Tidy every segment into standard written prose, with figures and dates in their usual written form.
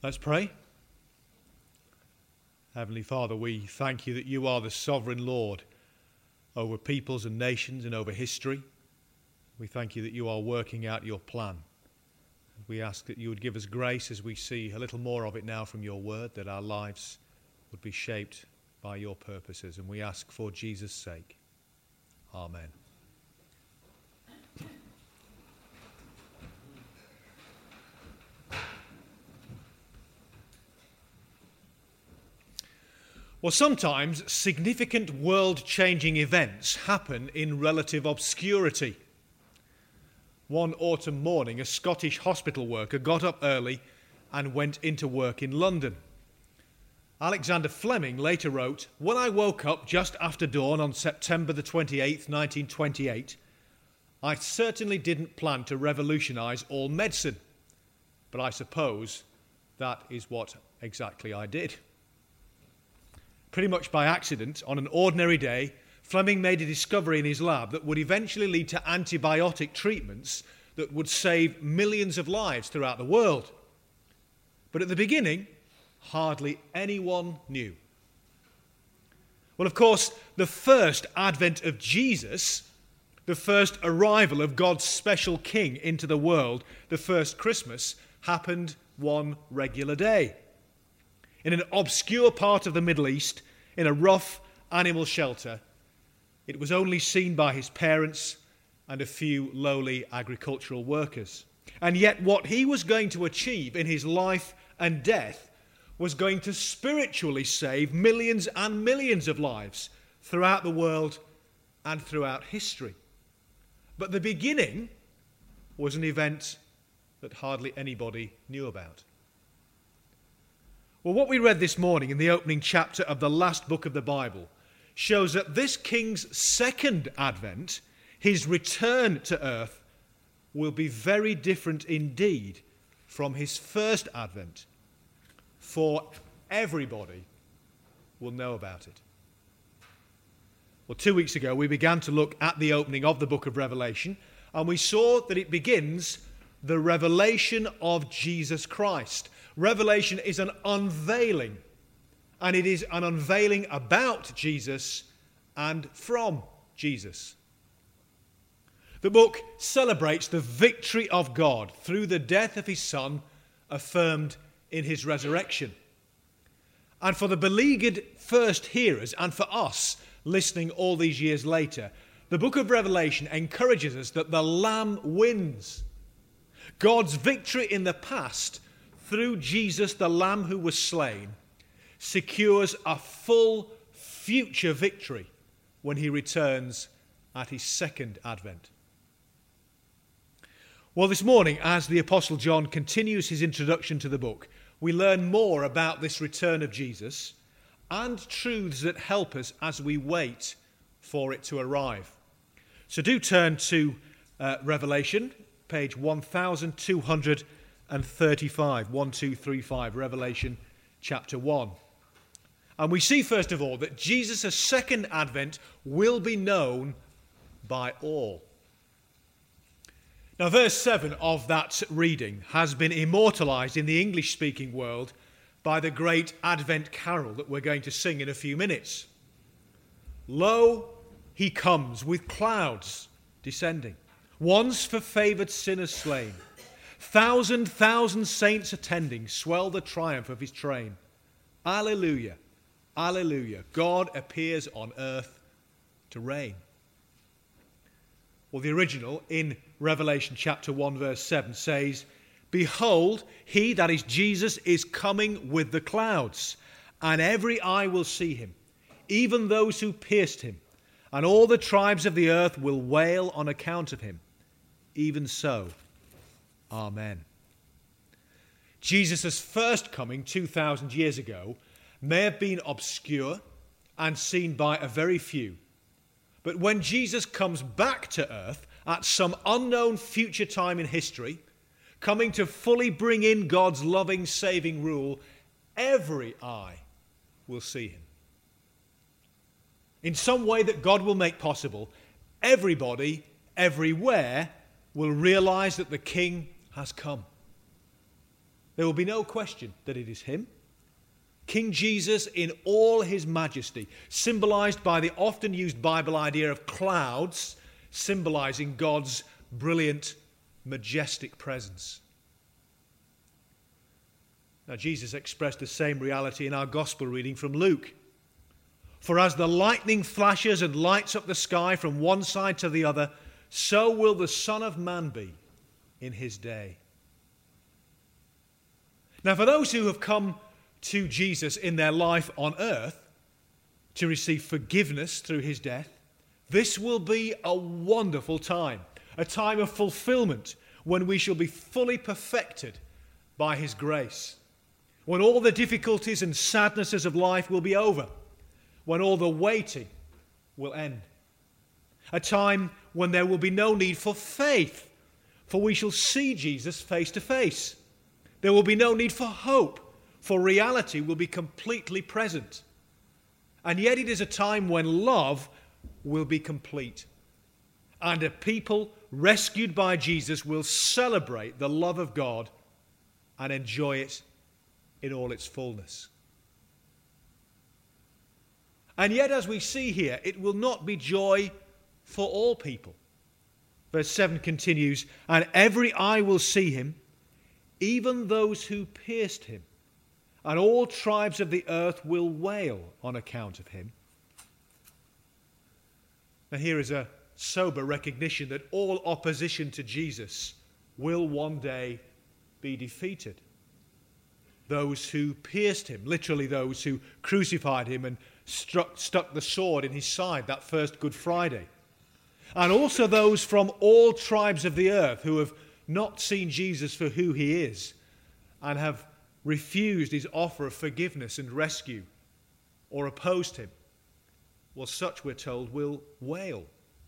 Let's pray. Heavenly Father, we thank you that you are the sovereign Lord over peoples and nations and over history. We thank you that you are working out your plan. We ask that you would give us grace as we see a little more of it now from your word, that our lives would be shaped by your purposes. And we ask for Jesus' sake. Amen. Well, sometimes significant world-changing events happen in relative obscurity. One autumn morning, a Scottish hospital worker got up early and went into work in London. Alexander Fleming later wrote, "When I woke up just after dawn on September the 28th, 1928, I certainly didn't plan to revolutionise all medicine, but I suppose that is what exactly I did." Pretty much by accident, on an ordinary day, Fleming made a discovery in his lab that would eventually lead to antibiotic treatments that would save millions of lives throughout the world. But at the beginning, hardly anyone knew. Well, of course, the first advent of Jesus, the first arrival of God's special king into the world, the first Christmas, happened one regular day. In an obscure part of the Middle East, in a rough animal shelter, it was only seen by his parents and a few lowly agricultural workers. And yet what he was going to achieve in his life and death was going to spiritually save millions and millions of lives throughout the world and throughout history. But the beginning was an event that hardly anybody knew about. Well, what we read this morning in the opening chapter of the last book of the Bible shows that this king's second advent, his return to earth, will be very different indeed from his first advent, for everybody will know about it. Well, 2 weeks ago we began to look at the opening of the book of Revelation, and we saw that it begins the revelation of Jesus Christ. Revelation is an unveiling, and it is an unveiling about Jesus and from Jesus. The book celebrates the victory of God through the death of his Son, affirmed in his resurrection. And for the beleaguered first hearers, and for us listening all these years later, the book of Revelation encourages us that the Lamb wins. God's victory in the past through Jesus, the Lamb who was slain, secures a full future victory when he returns at his second advent. Well, this morning, as the Apostle John continues his introduction to the book, we learn more about this return of Jesus and truths that help us as we wait for it to arrive. So do turn to Revelation, page 1235, 1235, Revelation chapter 1. And we see, first of all, that Jesus' second advent will be known by all. Now, verse 7 of that reading has been immortalized in the English-speaking world by the great Advent carol that we're going to sing in a few minutes. Lo, he comes with clouds descending, once for favoured sinners slain. Thousand saints attending swell the triumph of his train. Alleluia, alleluia, God appears on earth to reign. Well, the original in Revelation chapter 1 verse 7 says, "Behold, he," that is Jesus, "is coming with the clouds, and every eye will see him, even those who pierced him, and all the tribes of the earth will wail on account of him. Even so, Amen." Jesus' first coming 2,000 years ago may have been obscure and seen by a very few. But when Jesus comes back to earth at some unknown future time in history, coming to fully bring in God's loving, saving rule, every eye will see him. In some way that God will make possible, everybody, everywhere, will realize that the King has come. There will be no question that it is him. King Jesus in all his majesty, symbolized by the often used Bible idea of clouds, symbolizing God's brilliant, majestic presence. Now, Jesus expressed the same reality in our gospel reading from Luke. For as the lightning flashes and lights up the sky from one side to the other, so will the Son of Man be in his day. Now, for those who have come to Jesus in their life on earth to receive forgiveness through his death, this will be a wonderful time, a time of fulfillment when we shall be fully perfected by his grace, when all the difficulties and sadnesses of life will be over, when all the waiting will end, a time when there will be no need for faith, for we shall see Jesus face to face. There will be no need for hope, for reality will be completely present. And yet it is a time when love will be complete. And a people rescued by Jesus will celebrate the love of God and enjoy it in all its fullness. And yet, as we see here, it will not be joy for all people. Verse 7 continues, and every eye will see him, even those who pierced him, and all tribes of the earth will wail on account of him. Now here is a sober recognition that all opposition to Jesus will one day be defeated. Those who pierced him, literally those who crucified him and stuck the sword in his side that first Good Friday. And also those from all tribes of the earth who have not seen Jesus for who he is and have refused his offer of forgiveness and rescue or opposed him. Well, such, we're told, will wail.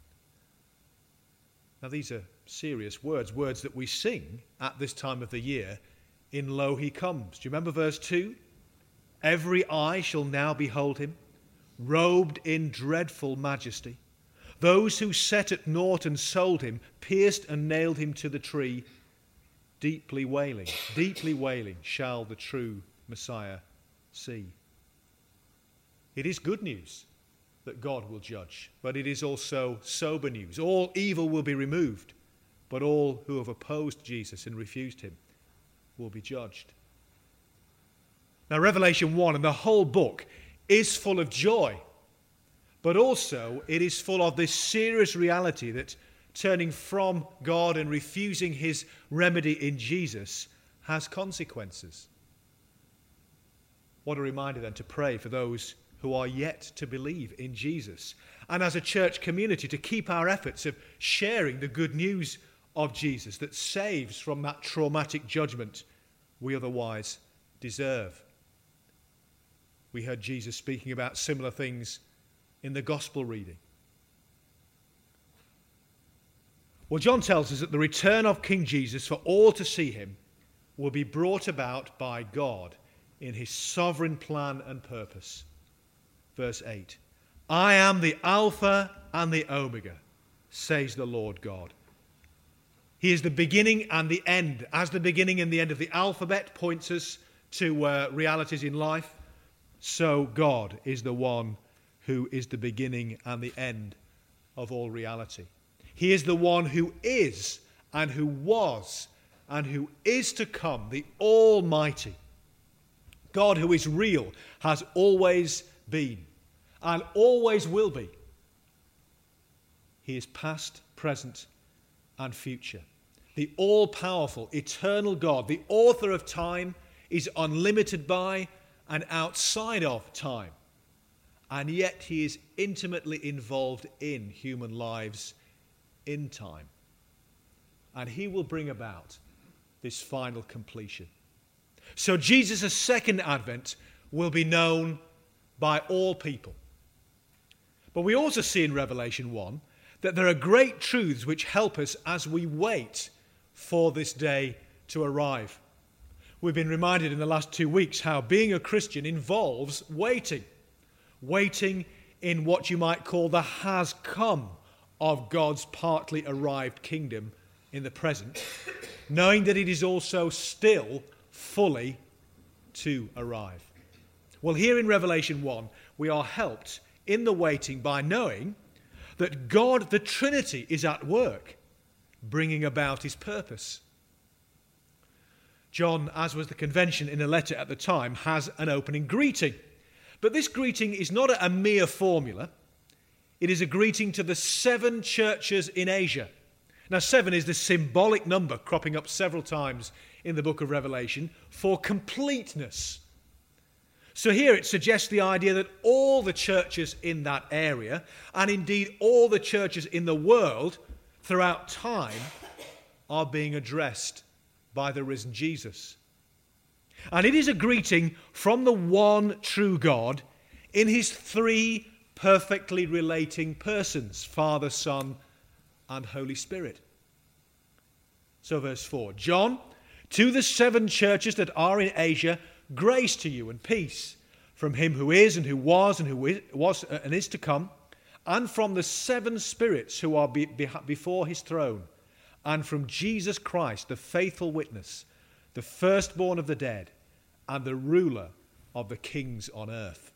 Now, these are serious words that we sing at this time of the year in Lo He Comes. Do you remember verse 2? Every eye shall now behold him, robed in dreadful majesty. Those who set at naught and sold him, pierced and nailed him to the tree, deeply wailing shall the true Messiah see. It is good news that God will judge, but it is also sober news. All evil will be removed, but all who have opposed Jesus and refused him will be judged. Now, Revelation 1 and the whole book is full of joy, but also it is full of this serious reality that turning from God and refusing his remedy in Jesus has consequences. What a reminder then to pray for those who are yet to believe in Jesus, and as a church community to keep our efforts of sharing the good news of Jesus that saves from that traumatic judgment we otherwise deserve. We heard Jesus speaking about similar things in the gospel reading. Well, John tells us that the return of King Jesus for all to see him will be brought about by God in his sovereign plan and purpose. Verse 8, I am the Alpha and the Omega, says the Lord God. He is the beginning and the end. As the beginning and the end of the alphabet points us to realities in life, so God is the one who is the beginning and the end of all reality. He is the one who is and who was and who is to come, the Almighty. God who is real has always been and always will be. He is past, present, and future. The all-powerful, eternal God, the author of time, is unlimited by and outside of time. And yet he is intimately involved in human lives in time. And he will bring about this final completion. So Jesus' second advent will be known by all people. But we also see in Revelation 1 that there are great truths which help us as we wait for this day to arrive. We've been reminded in the last 2 weeks how being a Christian involves waiting. Waiting in what you might call the has come of God's partly arrived kingdom in the present, knowing that it is also still fully to arrive. Well, here in Revelation 1, we are helped in the waiting by knowing that God, the Trinity, is at work, bringing about his purpose. John, as was the convention in a letter at the time, has an opening greeting. But this greeting is not a mere formula. It is a greeting to the 7 churches in Asia. Now, 7 is the symbolic number cropping up several times in the book of Revelation for completeness. So here it suggests the idea that all the churches in that area, and indeed all the churches in the world throughout time, are being addressed by the risen Jesus. And it is a greeting from the one true God in his 3 perfectly relating persons, Father, Son, and Holy Spirit. So verse 4, John, to the 7 churches that are in Asia, grace to you and peace from him who is and who was and who was and is to come, and from the 7 spirits who are before his throne, and from Jesus Christ, the faithful witness, the firstborn of the dead, and the ruler of the kings on earth.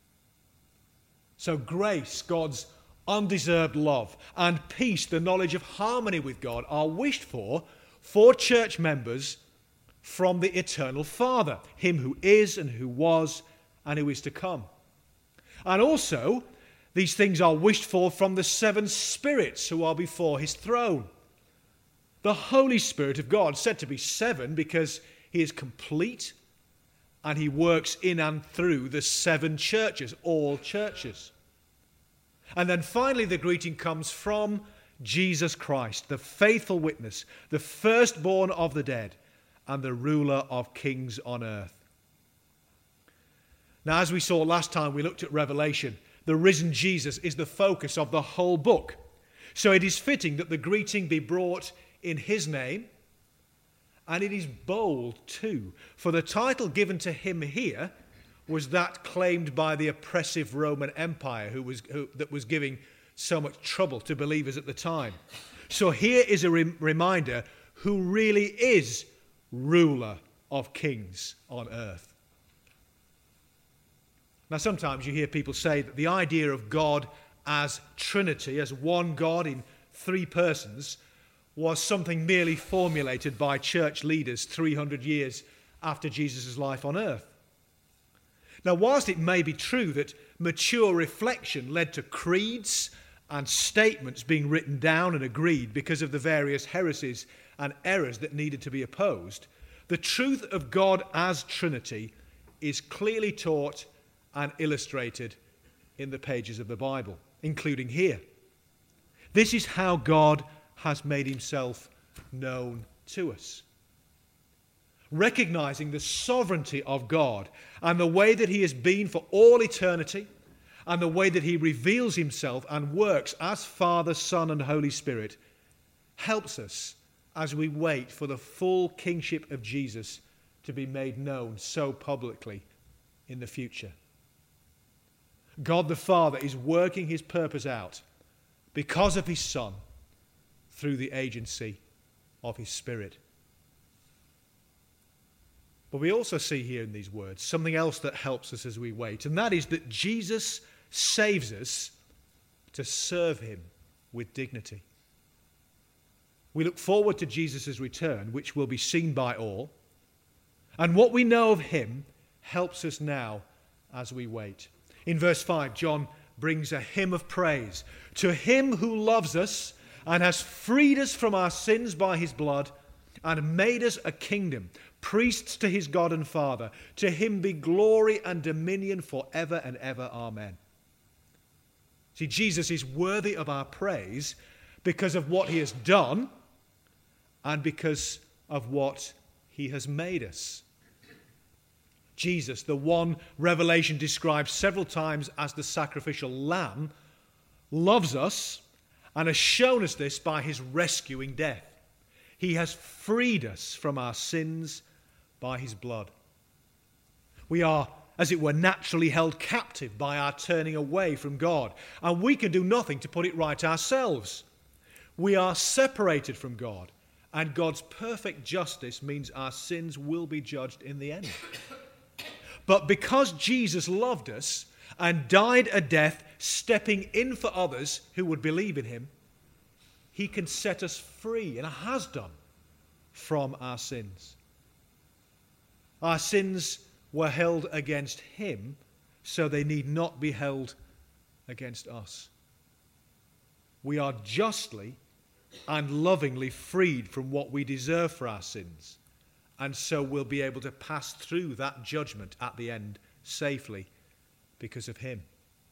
So grace, God's undeserved love, and peace, the knowledge of harmony with God, are wished for church members from the eternal Father, him who is and who was and who is to come. And also, these things are wished for from the 7 spirits who are before his throne. The Holy Spirit of God, said to be 7 because he is complete and he works in and through the 7 churches, all churches. And then finally the greeting comes from Jesus Christ, the faithful witness, the firstborn of the dead, and the ruler of kings on earth. Now, as we saw last time we looked at Revelation, the risen Jesus is the focus of the whole book. So it is fitting that the greeting be brought in his name, and it is bold too, for the title given to him here was that claimed by the oppressive Roman Empire that was giving so much trouble to believers at the time. So here is a reminder who really is ruler of kings on earth. Now, sometimes you hear people say that the idea of God as Trinity, as one God in 3 persons, was something merely formulated by church leaders 300 years after Jesus' life on earth. Now, whilst it may be true that mature reflection led to creeds and statements being written down and agreed because of the various heresies and errors that needed to be opposed, the truth of God as Trinity is clearly taught and illustrated in the pages of the Bible, including here. This is how God has made himself known to us. Recognizing the sovereignty of God and the way that he has been for all eternity, and the way that he reveals himself and works as Father, Son, and Holy Spirit, helps us as we wait for the full kingship of Jesus to be made known so publicly in the future. God the Father is working his purpose out because of his Son through the agency of his Spirit. But we also see here in these words something else that helps us as we wait, and that is that Jesus saves us to serve him with dignity. We look forward to Jesus' return, which will be seen by all, and what we know of him helps us now as we wait. In verse 5, John brings a hymn of praise to him who loves us and has freed us from our sins by his blood and made us a kingdom, priests to his God and Father. To him be glory and dominion forever and ever. Amen. See, Jesus is worthy of our praise because of what he has done and because of what he has made us. Jesus, the one Revelation describes several times as the sacrificial lamb, loves us and has shown us this by his rescuing death. He has freed us from our sins by his blood. We are, as it were, naturally held captive by our turning away from God, and we can do nothing to put it right ourselves. We are separated from God And God's perfect justice means our sins will be judged in the end. But because Jesus loved us and died a death stepping in for others who would believe in him, he can set us free, and has done, from our sins. Our sins were held against him, so they need not be held against us. We are justly and lovingly freed from what we deserve for our sins, and so we'll be able to pass through that judgment at the end safely because of him.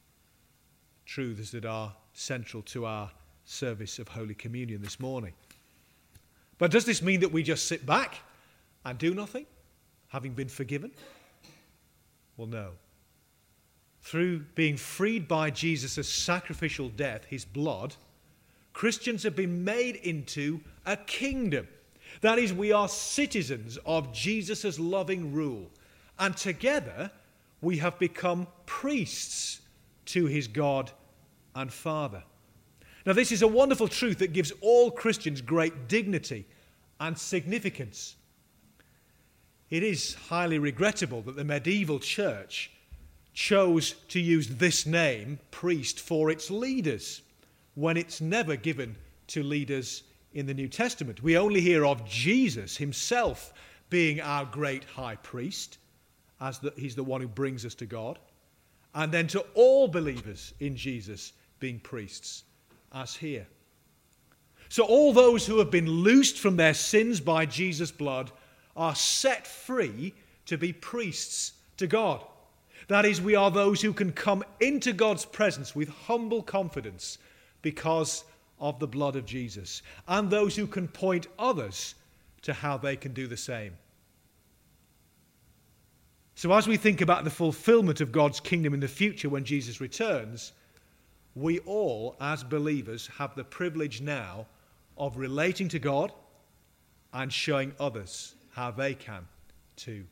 Truths that are central to our service of Holy Communion this morning. But does this mean that we just sit back and do nothing, having been forgiven? Well, no. Through being freed by Jesus' sacrificial death, his blood, Christians have been made into a kingdom. That is, we are citizens of Jesus' loving rule. And together, we have become priests to his God and Father. Now, this is a wonderful truth that gives all Christians great dignity and significance. It is highly regrettable that the medieval church chose to use this name, priest, for its leaders, when it's never given to leaders in the New Testament. We only hear of Jesus himself being our great high priest, as he's the one who brings us to God, and then to all believers in Jesus being priests, as here. So all those who have been loosed from their sins by Jesus' blood are set free to be priests to God. That is, we are those who can come into God's presence with humble confidence because of the blood of Jesus, and those who can point others to how they can do the same. So as we think about the fulfillment of God's kingdom in the future when Jesus returns, we all, as believers, have the privilege now of relating to God and showing others how they can too.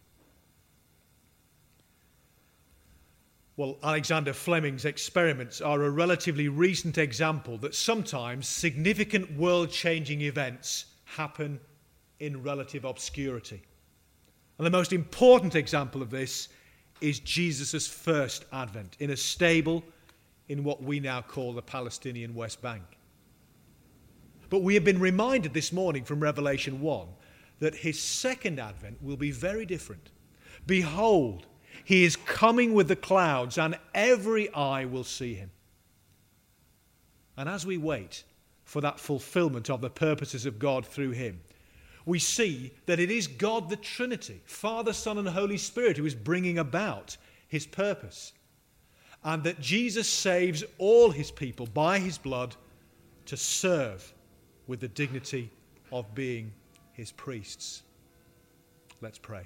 Well, Alexander Fleming's experiments are a relatively recent example that sometimes significant world-changing events happen in relative obscurity. And the most important example of this is Jesus' first advent in a stable in what we now call the Palestinian West Bank. But we have been reminded this morning from Revelation 1 that his second advent will be very different. Behold, he is coming with the clouds, and every eye will see him. And as we wait for that fulfillment of the purposes of God through him, we see that it is God the Trinity, Father, Son, and Holy Spirit, who is bringing about his purpose. And that Jesus saves all his people by his blood to serve with the dignity of being his priests. Let's pray.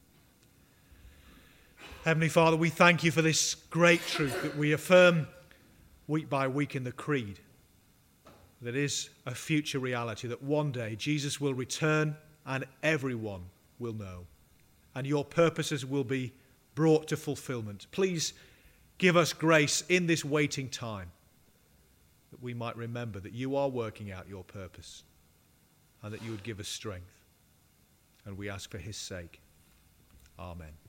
Heavenly Father, we thank you for this great truth that we affirm week by week in the Creed. That is a future reality, that one day Jesus will return and everyone will know. And your purposes will be brought to fulfillment. Please give us grace in this waiting time, that we might remember that you are working out your purpose, and that you would give us strength. And we ask for his sake. Amen.